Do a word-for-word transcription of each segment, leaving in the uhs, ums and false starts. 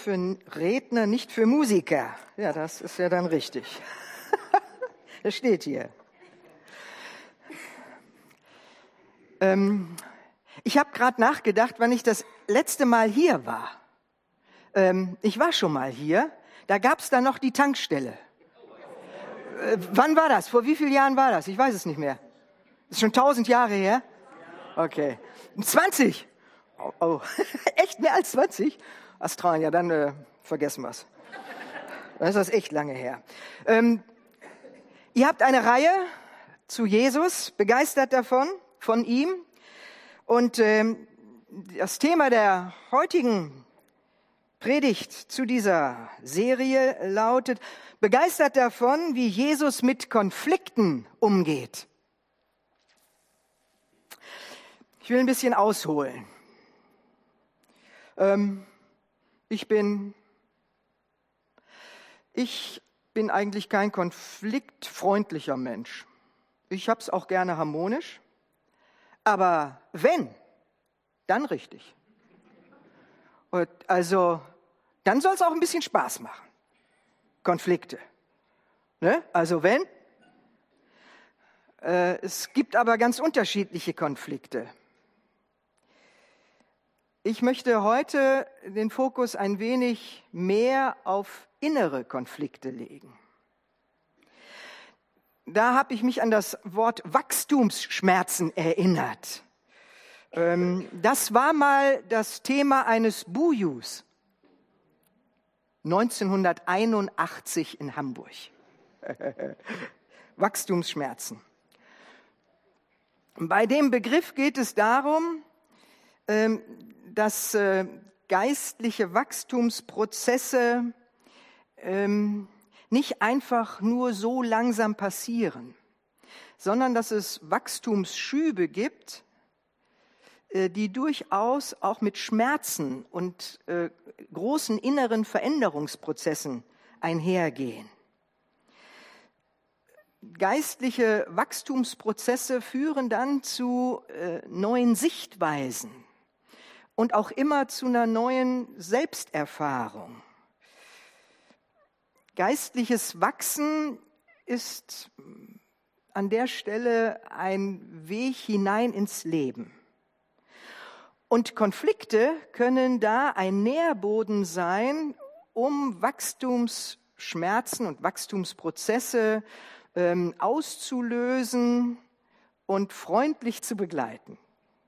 für Redner, nicht für Musiker. Ja, das ist ja dann richtig. Das steht hier. Ähm, ich habe gerade nachgedacht, wann ich das letzte Mal hier war. Ähm, ich war schon mal hier. Da gab es dann noch die Tankstelle. Äh, wann war das? Vor wie vielen Jahren war das? Ich weiß es nicht mehr. Das ist schon tausend Jahre her? Okay. zwanzig? Oh, oh. Echt mehr als zwanzig? Australien, ja, dann äh, vergessen wir es. Dann ist das echt lange her. Ähm, ihr habt eine Reihe zu Jesus, begeistert davon, von ihm. Und ähm, das Thema der heutigen Predigt zu dieser Serie lautet, begeistert davon, wie Jesus mit Konflikten umgeht. Ich will ein bisschen ausholen. Ähm, ich bin, ich bin eigentlich kein konfliktfreundlicher Mensch. Ich hab's auch gerne harmonisch. Aber wenn, dann richtig. Und also, dann soll es auch ein bisschen Spaß machen. Konflikte. Ne? Also wenn. Äh, es gibt aber ganz unterschiedliche Konflikte. Ich möchte heute den Fokus ein wenig mehr auf innere Konflikte legen. Da habe ich mich an das Wort Wachstumsschmerzen erinnert. Ähm, das war mal das Thema eines Bujus neunzehnhunderteinundachtzig in Hamburg. Wachstumsschmerzen. Bei dem Begriff geht es darum, ähm, dass äh, geistliche Wachstumsprozesse ähm, nicht einfach nur so langsam passieren, sondern dass es Wachstumsschübe gibt, äh, die durchaus auch mit Schmerzen und äh, großen inneren Veränderungsprozessen einhergehen. Geistliche Wachstumsprozesse führen dann zu äh, neuen Sichtweisen und auch immer zu einer neuen Selbsterfahrung. Geistliches Wachsen ist an der Stelle ein Weg hinein ins Leben. Und Konflikte können da ein Nährboden sein, um Wachstumsschmerzen und Wachstumsprozesse ähm, auszulösen und freundlich zu begleiten.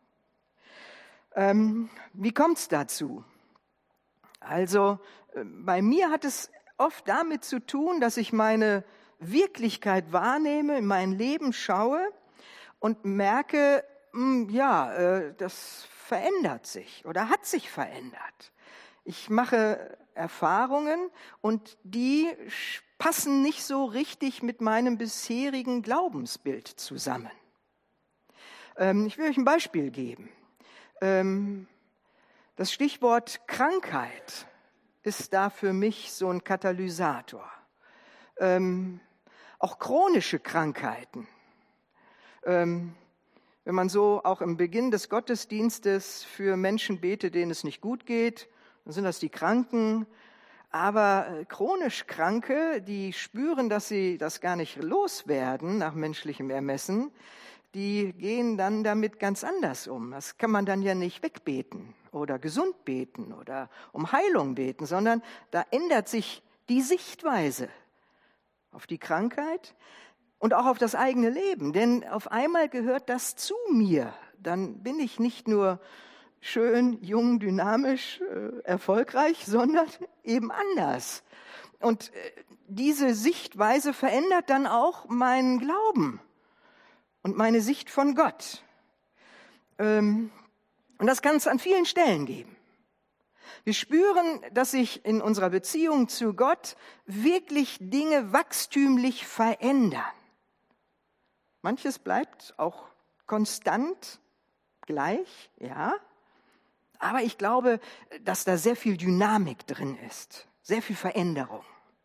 Ähm, wie kommt es dazu? Also äh, bei mir hat es oft damit zu tun, dass ich meine Wirklichkeit wahrnehme, in mein Leben schaue und merke, mh, ja, äh, das verändert sich oder hat sich verändert. Ich mache Erfahrungen und die passen nicht so richtig mit meinem bisherigen Glaubensbild zusammen. Ähm, ich will euch ein Beispiel geben. Ähm, das Stichwort Krankheit ist da für mich so ein Katalysator. Ähm, auch chronische Krankheiten. Ähm, wenn man so auch im Beginn des Gottesdienstes für Menschen betet, denen es nicht gut geht, dann sind das die Kranken. Aber äh, chronisch Kranke, die spüren, dass sie das gar nicht loswerden nach menschlichem Ermessen, die gehen dann damit ganz anders um. Das kann man dann ja nicht wegbeten oder gesund beten oder um Heilung beten, sondern da ändert sich die Sichtweise auf die Krankheit und auch auf das eigene Leben. Denn auf einmal gehört das zu mir. Dann bin ich nicht nur schön, jung, dynamisch, äh, erfolgreich, sondern eben anders. Und äh, diese Sichtweise verändert dann auch meinen Glauben und meine Sicht von Gott. Ähm, und das kann es an vielen Stellen geben. Wir spüren, dass sich in unserer Beziehung zu Gott wirklich Dinge wachstümlich verändern. Manches bleibt auch konstant gleich, ja. Aber ich glaube, dass da sehr viel Dynamik drin ist, sehr viel Veränderung.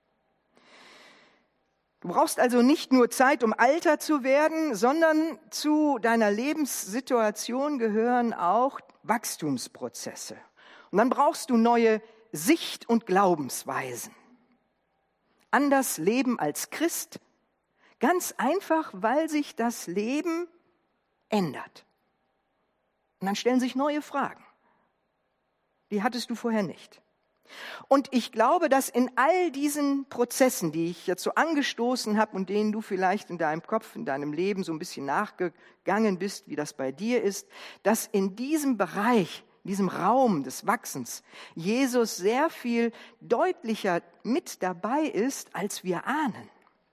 Du brauchst also nicht nur Zeit, um älter zu werden, sondern zu deiner Lebenssituation gehören auch Wachstumsprozesse. Und dann brauchst du neue Sicht- und Glaubensweisen. Anders leben als Christ, ganz einfach, weil sich das Leben ändert. Und dann stellen sich neue Fragen. Die hattest du vorher nicht. Und ich glaube, dass in all diesen Prozessen, die ich jetzt so angestoßen habe und denen du vielleicht in deinem Kopf, in deinem Leben so ein bisschen nachgegangen bist, wie das bei dir ist, dass in diesem Bereich, in diesem Raum des Wachsens, Jesus sehr viel deutlicher mit dabei ist, als wir ahnen.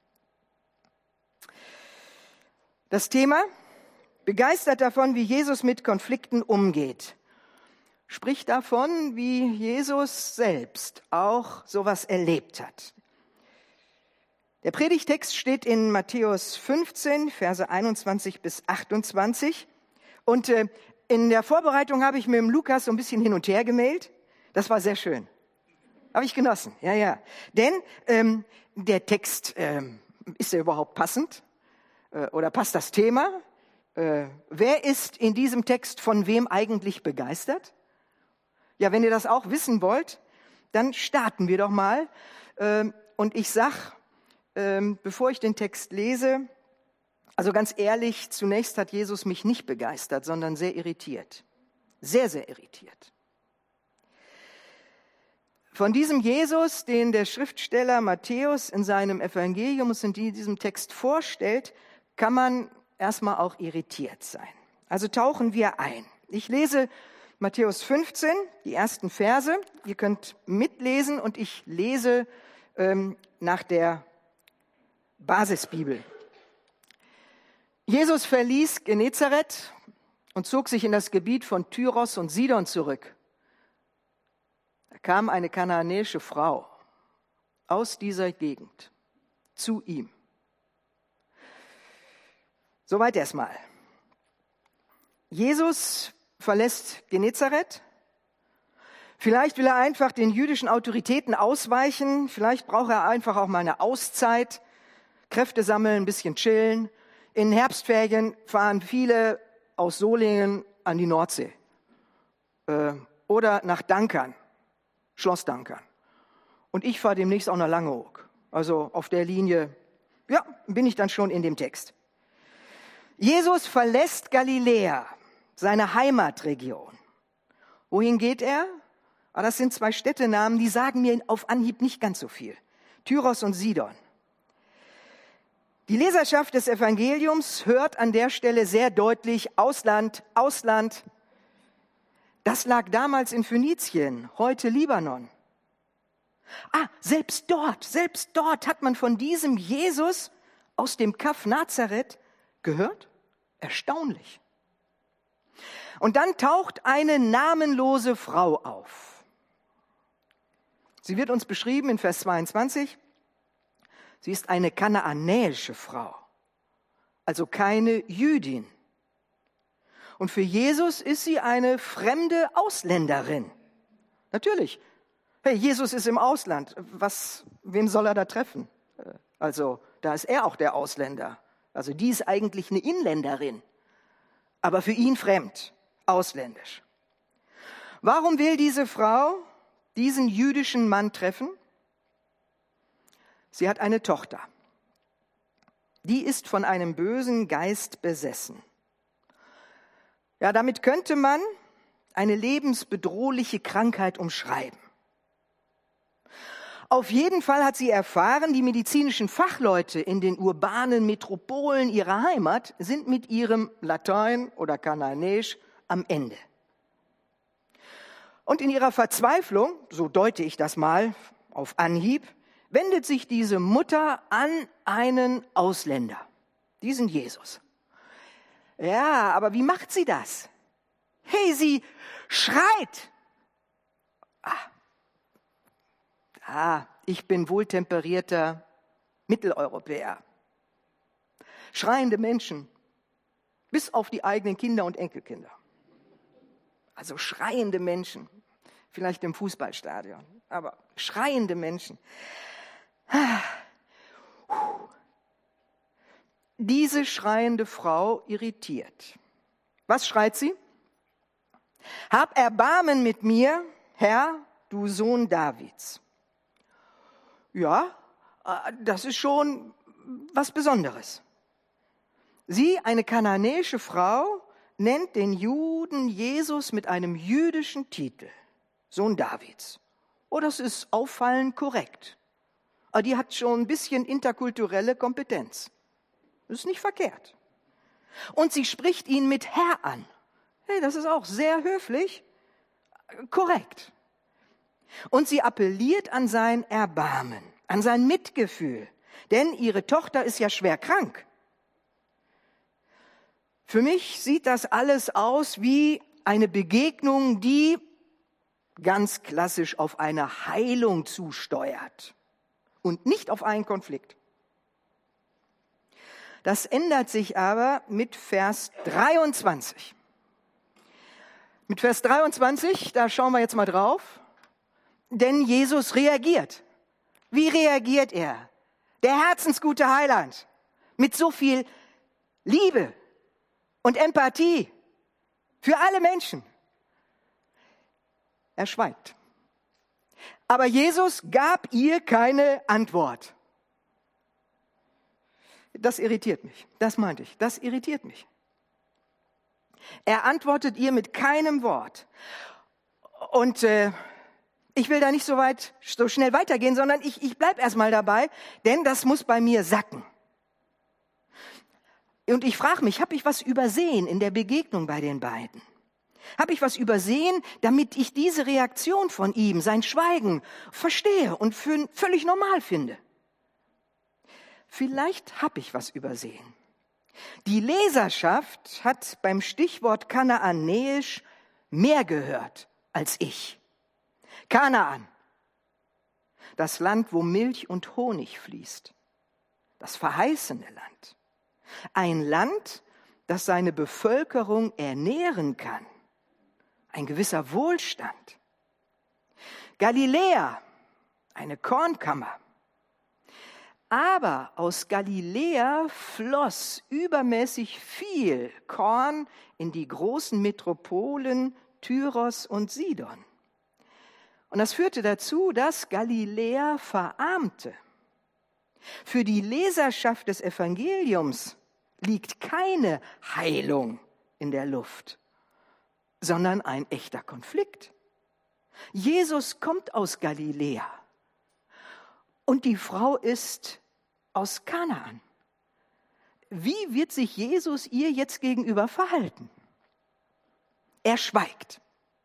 Das Thema: begeistert davon, wie Jesus mit Konflikten umgeht. Spricht davon, wie Jesus selbst auch sowas erlebt hat. Der Predigtext steht in Matthäus fünfzehn, Verse einundzwanzig bis achtundzwanzig. Und äh, in der Vorbereitung habe ich mit dem Lukas so ein bisschen hin und her gemailt. Das war sehr schön. Habe ich genossen, ja, ja. Denn ähm, der Text, ähm, ist er überhaupt passend? Äh, oder passt das Thema? Äh, wer ist in diesem Text von wem eigentlich begeistert? Ja, wenn ihr das auch wissen wollt, dann starten wir doch mal. Und ich sag, bevor ich den Text lese, also ganz ehrlich, zunächst hat Jesus mich nicht begeistert, sondern sehr irritiert. Sehr, sehr irritiert. Von diesem Jesus, den der Schriftsteller Matthäus in seinem Evangelium und in diesem Text vorstellt, kann man erstmal auch irritiert sein. Also tauchen wir ein. Ich lese Matthäus fünfzehn, die ersten Verse. Ihr könnt mitlesen und ich lese ähm, nach der Basisbibel. Jesus verließ Genezareth und zog sich in das Gebiet von Tyros und Sidon zurück. Da kam eine kananäische Frau aus dieser Gegend zu ihm. Soweit erstmal. Jesus verlässt Genezareth. Vielleicht will er einfach den jüdischen Autoritäten ausweichen. Vielleicht braucht er einfach auch mal eine Auszeit, Kräfte sammeln, ein bisschen chillen. In Herbstferien fahren viele aus Solingen an die Nordsee äh, oder nach Dankern, Schloss Dankern. Und ich fahre demnächst auch nach Langeoog. Also auf der Linie, ja, bin ich dann schon in dem Text. Jesus verlässt Galiläa, seine Heimatregion. Wohin geht er? Ah, das sind zwei Städtenamen, die sagen mir auf Anhieb nicht ganz so viel. Tyros und Sidon. Die Leserschaft des Evangeliums hört an der Stelle sehr deutlich Ausland, Ausland. Das lag damals in Phönizien, heute Libanon. Ah, selbst dort, selbst dort hat man von diesem Jesus aus dem Kaff Nazareth gehört? Erstaunlich. Und dann taucht eine namenlose Frau auf. Sie wird uns beschrieben in Vers zweiundzwanzig. Sie ist eine kanaanäische Frau, also keine Jüdin. Und für Jesus ist sie eine fremde Ausländerin. Natürlich. Hey, Jesus ist im Ausland. Was, wem soll er da treffen? Also, da ist er auch der Ausländer. Also, die ist eigentlich eine Inländerin. Aber für ihn fremd. Ausländisch. Warum will diese Frau diesen jüdischen Mann treffen? Sie hat eine Tochter. Die ist von einem bösen Geist besessen. Ja, damit könnte man eine lebensbedrohliche Krankheit umschreiben. Auf jeden Fall hat sie erfahren, die medizinischen Fachleute in den urbanen Metropolen ihrer Heimat sind mit ihrem Latein oder Kanaanäisch am Ende. Und in ihrer Verzweiflung, so deute ich das mal auf Anhieb, wendet sich diese Mutter an einen Ausländer, diesen Jesus. Ja, aber wie macht sie das? Hey, sie schreit. Ah, ah ich bin wohltemperierter Mitteleuropäer. Schreiende Menschen, bis auf die eigenen Kinder und Enkelkinder. Also schreiende Menschen, vielleicht im Fußballstadion, aber schreiende Menschen. Diese schreiende Frau irritiert. Was schreit sie? Hab Erbarmen mit mir, Herr, du Sohn Davids. Ja, das ist schon was Besonderes. Sie, eine kananäische Frau, nennt den Juden Jesus mit einem jüdischen Titel, Sohn Davids. Oh, das ist auffallend korrekt. Aber die hat schon ein bisschen interkulturelle Kompetenz. Das ist nicht verkehrt. Und sie spricht ihn mit Herr an. Hey, das ist auch sehr höflich, korrekt. Und sie appelliert an sein Erbarmen, an sein Mitgefühl, denn ihre Tochter ist ja schwer krank. Für mich sieht das alles aus wie eine Begegnung, die ganz klassisch auf eine Heilung zusteuert und nicht auf einen Konflikt. Das ändert sich aber mit Vers dreiundzwanzig. Mit Vers dreiundzwanzig, da schauen wir jetzt mal drauf, denn Jesus reagiert. Wie reagiert er? Der herzensgute Heiland mit so viel Liebe und Empathie für alle Menschen. Er schweigt. Aber Jesus gab ihr keine Antwort. Das irritiert mich. Das meinte ich. Das irritiert mich. Er antwortet ihr mit keinem Wort. Und äh, ich will da nicht so weit, so schnell weitergehen, sondern ich, ich bleibe erstmal dabei, denn das muss bei mir sacken. Und ich frage mich, habe ich was übersehen in der Begegnung bei den beiden? Habe ich was übersehen, damit ich diese Reaktion von ihm, sein Schweigen, verstehe und für völlig normal finde? Vielleicht habe ich was übersehen. Die Leserschaft hat beim Stichwort kanaanäisch mehr gehört als ich. Kanaan, das Land, wo Milch und Honig fließt, das verheißene Land. Ein Land, das seine Bevölkerung ernähren kann. Ein gewisser Wohlstand. Galiläa, eine Kornkammer. Aber aus Galiläa floss übermäßig viel Korn in die großen Metropolen Tyros und Sidon. Und das führte dazu, dass Galiläa verarmte. Für die Leserschaft des Evangeliums liegt keine Heilung in der Luft, sondern ein echter Konflikt. Jesus kommt aus Galiläa und die Frau ist aus Kanaan. Wie wird sich Jesus ihr jetzt gegenüber verhalten? Er schweigt.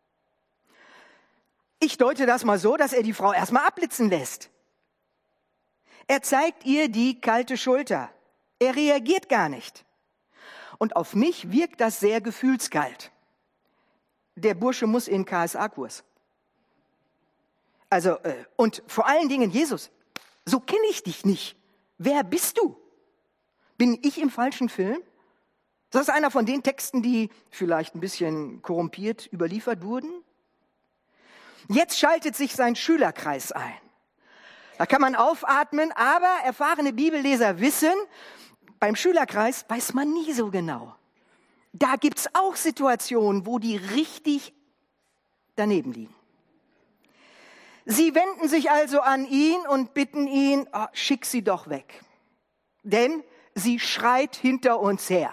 Ich deute das mal so, dass er die Frau erstmal abblitzen lässt. Er zeigt ihr die kalte Schulter. Er reagiert gar nicht. Und auf mich wirkt das sehr gefühlskalt. Der Bursche muss in K S A-Kurs. Also, äh, und vor allen Dingen, Jesus, so kenne ich dich nicht. Wer bist du? Bin ich im falschen Film? Das ist einer von den Texten, die vielleicht ein bisschen korrumpiert überliefert wurden. Jetzt schaltet sich sein Schülerkreis ein. Da kann man aufatmen, aber erfahrene Bibelleser wissen, beim Schülerkreis weiß man nie so genau. Da gibt es auch Situationen, wo die richtig daneben liegen. Sie wenden sich also an ihn und bitten ihn, oh, schick sie doch weg. Denn sie schreit hinter uns her.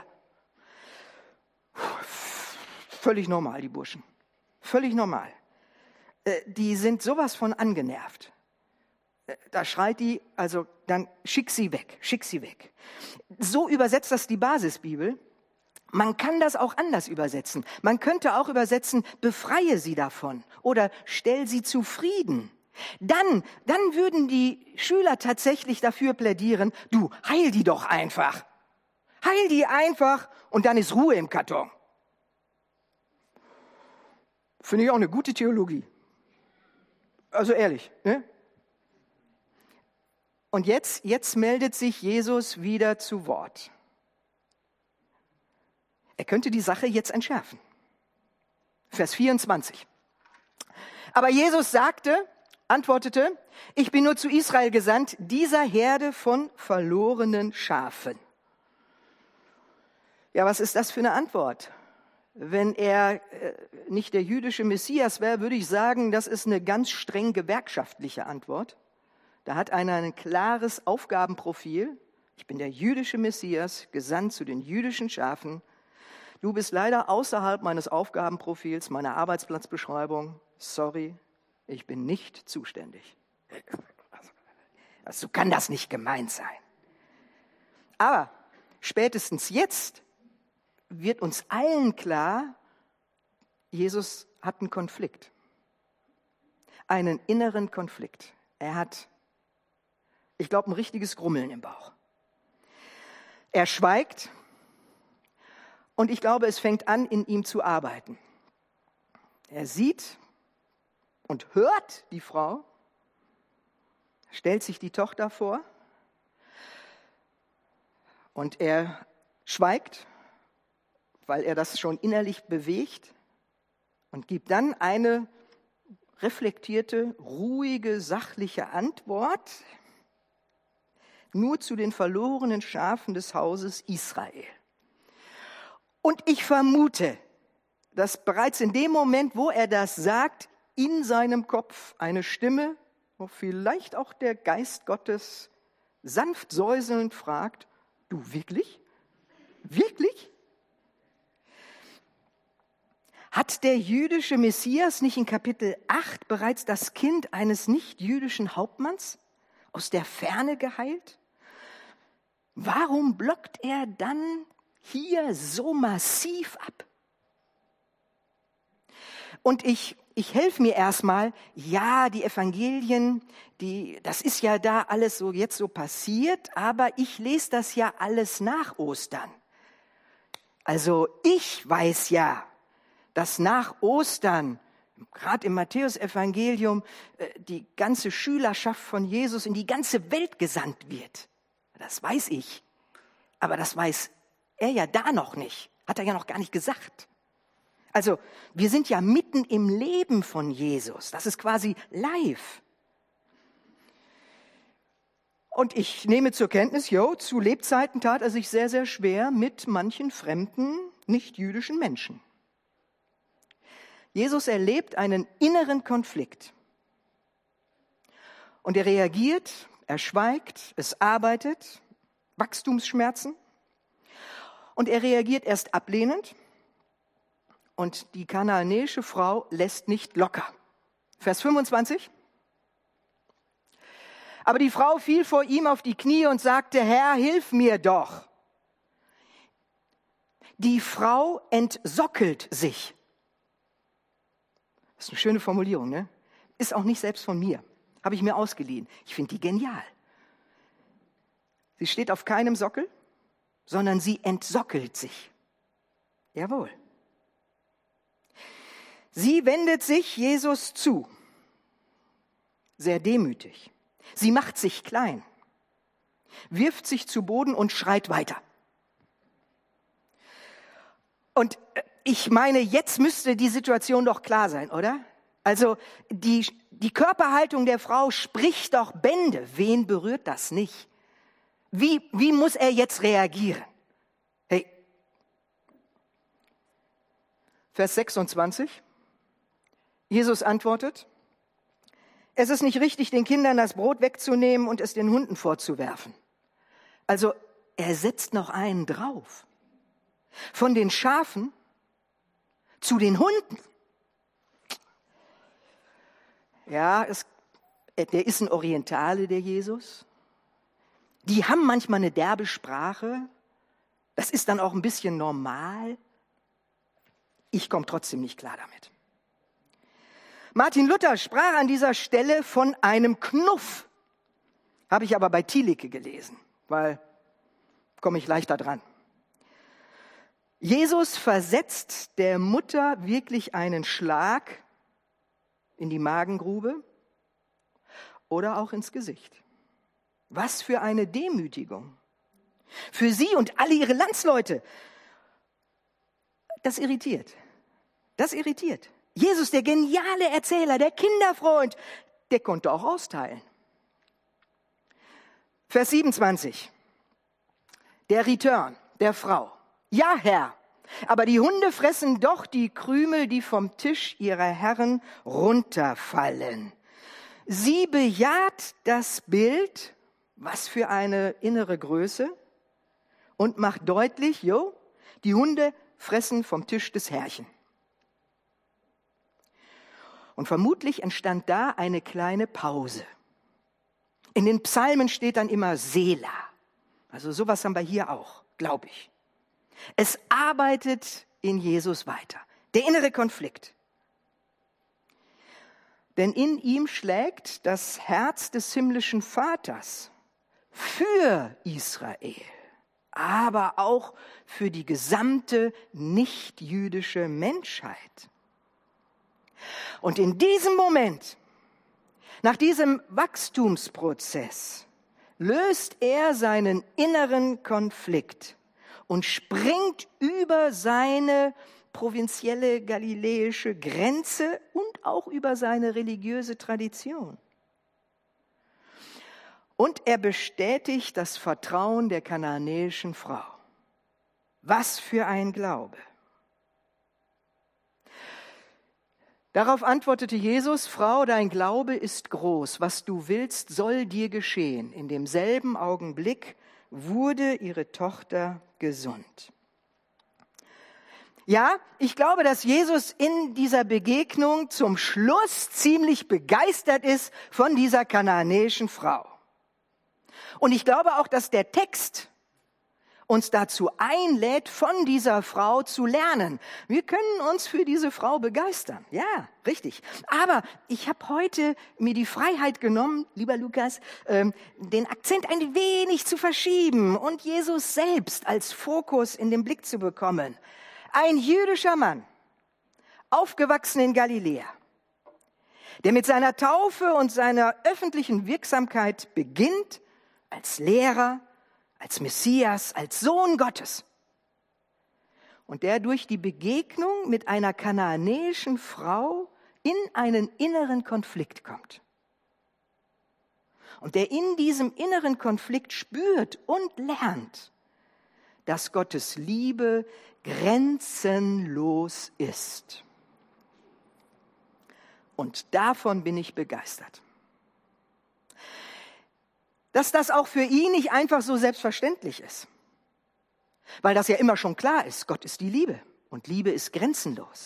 Völlig normal, die Burschen. Völlig normal. Die sind sowas von angenervt. Da schreit die, also dann schick sie weg, schick sie weg. So übersetzt das die Basisbibel. Man kann das auch anders übersetzen. Man könnte auch übersetzen, befreie sie davon oder stell sie zufrieden. Dann, dann würden die Schüler tatsächlich dafür plädieren, du, heil die doch einfach. Heil die einfach und dann ist Ruhe im Karton. Finde ich auch eine gute Theologie. Also ehrlich, ne? Und jetzt, jetzt meldet sich Jesus wieder zu Wort. Er könnte die Sache jetzt entschärfen. Vers vierundzwanzig. Aber Jesus sagte, antwortete, ich bin nur zu Israel gesandt, dieser Herde von verlorenen Schafen. Ja, was ist das für eine Antwort? Wenn er äh, nicht der jüdische Messias wäre, würde ich sagen, das ist eine ganz streng gewerkschaftliche Antwort. Da hat einer ein klares Aufgabenprofil. Ich bin der jüdische Messias, gesandt zu den jüdischen Schafen. Du bist leider außerhalb meines Aufgabenprofils, meiner Arbeitsplatzbeschreibung. Sorry, ich bin nicht zuständig. So kann das nicht gemeint sein. Aber spätestens jetzt wird uns allen klar, Jesus hat einen Konflikt. Einen inneren Konflikt. Er hat, ich glaube, ein richtiges Grummeln im Bauch. Er schweigt und ich glaube, es fängt an, in ihm zu arbeiten. Er sieht und hört die Frau, stellt sich die Tochter vor und er schweigt, weil er das schon innerlich bewegt und gibt dann eine reflektierte, ruhige, sachliche Antwort nur zu den verlorenen Schafen des Hauses Israel. Und ich vermute, dass bereits in dem Moment, wo er das sagt, in seinem Kopf eine Stimme, wo vielleicht auch der Geist Gottes sanft säuselnd fragt, du wirklich? Wirklich? Hat der jüdische Messias nicht in Kapitel acht bereits das Kind eines nicht-jüdischen Hauptmanns aus der Ferne geheilt? Warum blockt er dann hier so massiv ab? Und ich, ich helfe mir erstmal, ja, die Evangelien, die, das ist ja da alles so jetzt so passiert, aber ich lese das ja alles nach Ostern. Also ich weiß ja, dass nach Ostern, gerade im Matthäusevangelium, die ganze Schülerschaft von Jesus in die ganze Welt gesandt wird. Das weiß ich. Aber das weiß er ja da noch nicht. Hat er ja noch gar nicht gesagt. Also wir sind ja mitten im Leben von Jesus. Das ist quasi live. Und ich nehme zur Kenntnis, jo, zu Lebzeiten tat er sich sehr, sehr schwer mit manchen fremden, nicht-jüdischen Menschen. Jesus erlebt einen inneren Konflikt. Und er reagiert, er schweigt, es arbeitet, Wachstumsschmerzen. Und er reagiert erst ablehnend. Und die kanaanäische Frau lässt nicht locker. Vers fünfundzwanzig. Aber die Frau fiel vor ihm auf die Knie und sagte, Herr, hilf mir doch. Die Frau entsockelt sich. Das ist eine schöne Formulierung, ne? Ist auch nicht selbst von mir. Habe ich mir ausgeliehen. Ich finde die genial. Sie steht auf keinem Sockel, sondern sie entsockelt sich. Jawohl. Sie wendet sich Jesus zu. Sehr demütig. Sie macht sich klein, wirft sich zu Boden und schreit weiter. Und ich meine, jetzt müsste die Situation doch klar sein, oder? Also die, die Körperhaltung der Frau spricht doch Bände. Wen berührt das nicht? Wie, wie muss er jetzt reagieren? Hey, Vers sechsundzwanzig. Jesus antwortet, es ist nicht richtig, den Kindern das Brot wegzunehmen und es den Hunden vorzuwerfen. Also er setzt noch einen drauf. Von den Schafen zu den Hunden. Ja, es, der ist ein Orientale, der Jesus. Die haben manchmal eine derbe Sprache. Das ist dann auch ein bisschen normal. Ich komme trotzdem nicht klar damit. Martin Luther sprach an dieser Stelle von einem Knuff. Habe ich aber bei Thielicke gelesen, weil komme ich leichter dran. Jesus versetzt der Mutter wirklich einen Schlag in die Magengrube oder auch ins Gesicht. Was für eine Demütigung. Für sie und alle ihre Landsleute. Das irritiert. Das irritiert. Jesus, der geniale Erzähler, der Kinderfreund, der konnte auch austeilen. Vers siebenundzwanzig. Der Return der Frau. Ja, Herr, Aber die Hunde fressen doch die Krümel, die vom Tisch ihrer Herren runterfallen. Sie bejaht das Bild, was für eine innere Größe, und macht deutlich, jo, die Hunde fressen vom Tisch des Herrchen. Und vermutlich entstand da eine kleine Pause. In den Psalmen steht dann immer Sela. Also sowas haben wir hier auch, glaube ich. Es arbeitet in Jesus weiter. Der innere Konflikt. Denn in ihm schlägt das Herz des himmlischen Vaters für Israel, aber auch für die gesamte nichtjüdische Menschheit. Und in diesem Moment, nach diesem Wachstumsprozess, löst er seinen inneren Konflikt und springt über seine provinzielle galiläische Grenze und auch über seine religiöse Tradition. Und er bestätigt das Vertrauen der kananäischen Frau. Was für ein Glaube! Darauf antwortete Jesus: Frau, dein Glaube ist groß, was du willst, soll dir geschehen. In demselben Augenblick wurde ihre Tochter gesund. Ja, ich glaube, dass Jesus in dieser Begegnung zum Schluss ziemlich begeistert ist von dieser kananäischen Frau. Und ich glaube auch, dass der Text uns dazu einlädt, von dieser Frau zu lernen. Wir können uns für diese Frau begeistern. Ja, richtig. Aber ich habe heute mir die Freiheit genommen, lieber Lukas, ähm, den Akzent ein wenig zu verschieben und Jesus selbst als Fokus in den Blick zu bekommen. Ein jüdischer Mann, aufgewachsen in Galiläa, der mit seiner Taufe und seiner öffentlichen Wirksamkeit beginnt als Lehrer, als Messias, als Sohn Gottes. Und der durch die Begegnung mit einer kanaanäischen Frau in einen inneren Konflikt kommt. Und der in diesem inneren Konflikt spürt und lernt, dass Gottes Liebe grenzenlos ist. Und davon bin ich begeistert. Dass das auch für ihn nicht einfach so selbstverständlich ist. Weil das ja immer schon klar ist, Gott ist die Liebe und Liebe ist grenzenlos.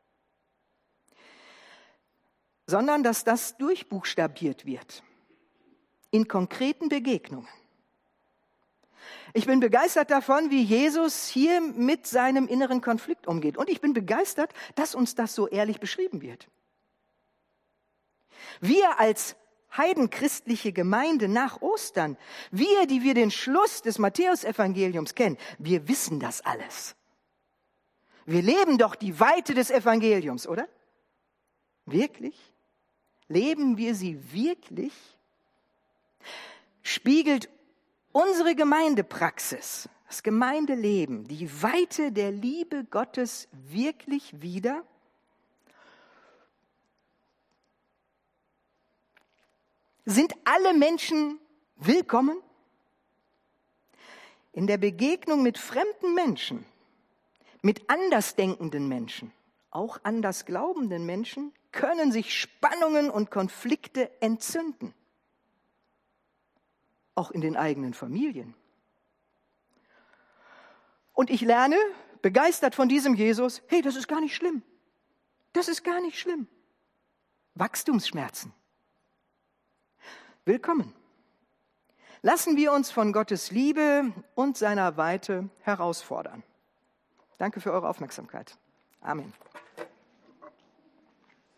Sondern dass das durchbuchstabiert wird in konkreten Begegnungen. Ich bin begeistert davon, wie Jesus hier mit seinem inneren Konflikt umgeht. Und ich bin begeistert, dass uns das so ehrlich beschrieben wird. Wir als heidenchristliche Gemeinde nach Ostern, wir, die wir den Schluss des Matthäusevangeliums kennen, wir wissen das alles. Wir leben doch die Weite des Evangeliums, oder? Wirklich? Leben wir sie wirklich? Spiegelt unsere Gemeindepraxis, das Gemeindeleben, die Weite der Liebe Gottes wirklich wider? Sind alle Menschen willkommen? In der Begegnung mit fremden Menschen, mit andersdenkenden Menschen, auch anders glaubenden Menschen, können sich Spannungen und Konflikte entzünden. Auch in den eigenen Familien. Und ich lerne, begeistert von diesem Jesus, hey, das ist gar nicht schlimm. Das ist gar nicht schlimm. Wachstumsschmerzen. Willkommen. Lassen wir uns von Gottes Liebe und seiner Weite herausfordern. Danke für eure Aufmerksamkeit. Amen.